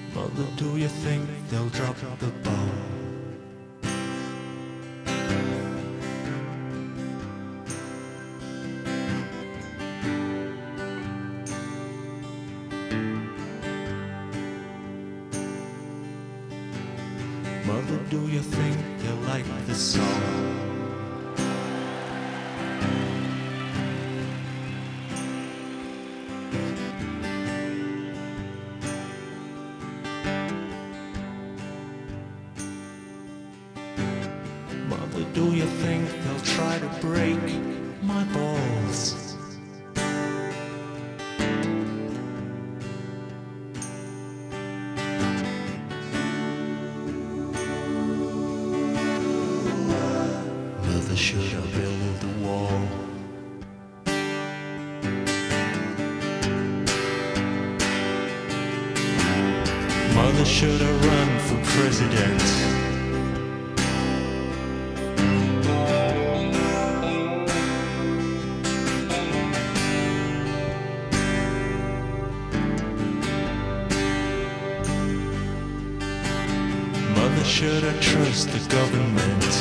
Mother, do you think they'll drop the bomb? Mother, do you think they'll like the song? Mother, do you think they'll try to break my balls? Mother, should I build a wall? Mother, should I run for president? Mother, should I trust the government?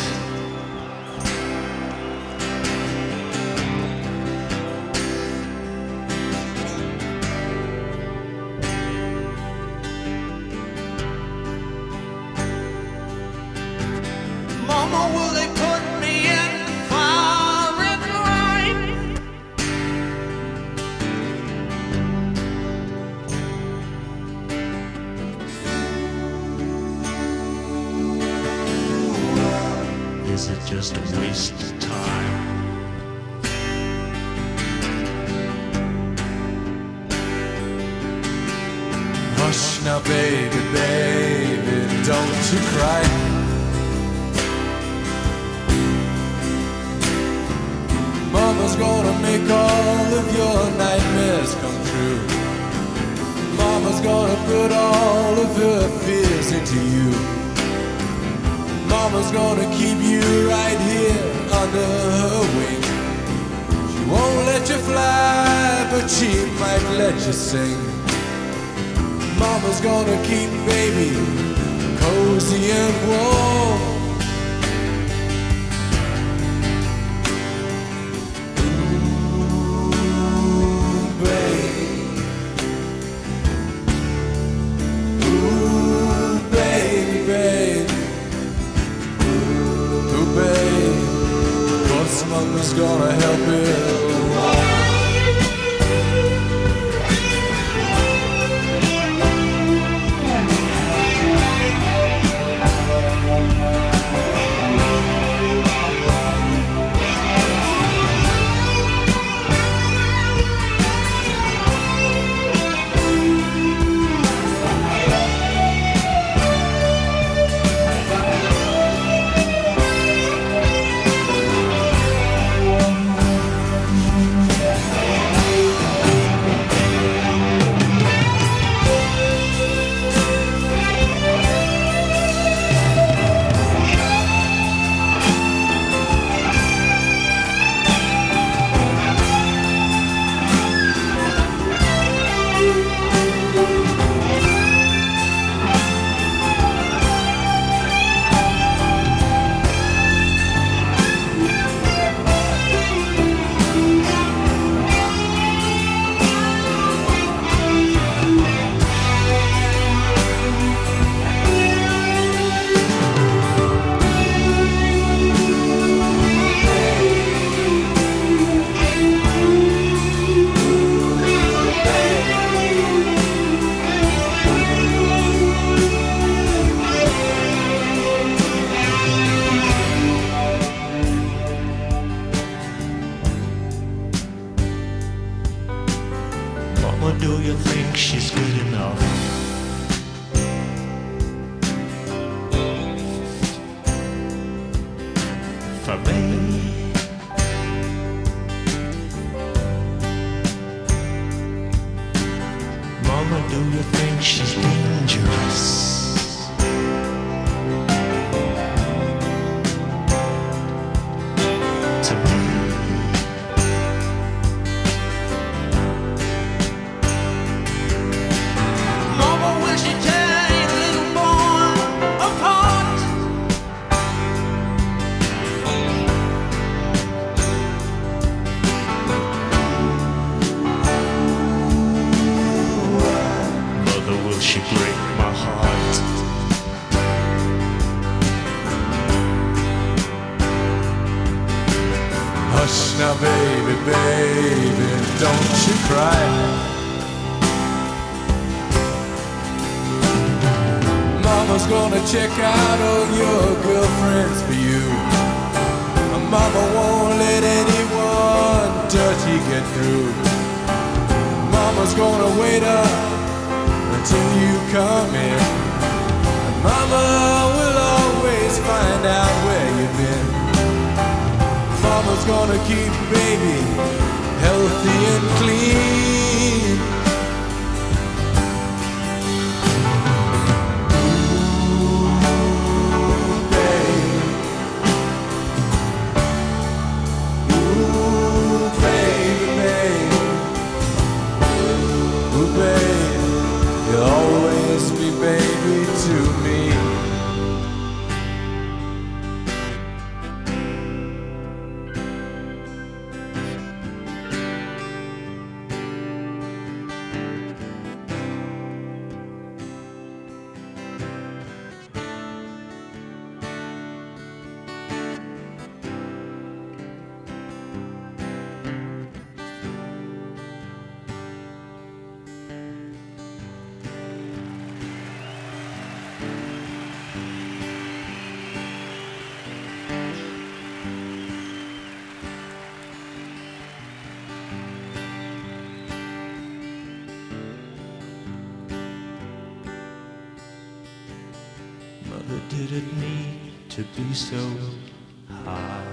Mama, will they put me in firing line? Is it just a waste of time? Hush now, baby, baby, don't you cry. Mama's gonna make all of your nightmares come true. Mama's gonna put all of her fears into you. Mama's gonna keep you right here under her wing. She won't let you fly, but she might let you sing. Mama's gonna keep baby cozy and warm. Mama's gonna help you. my heart. Hush now, baby, baby, don't you cry. Mama's gonna check out all your girlfriends for you. Mama won't let anyone dirty get through. Mama's gonna wait up until you come in. And Mama will always find out where you've been. Mama's gonna keep baby healthy and clean. You'll always be baby to me. Mother didn't need to be so high.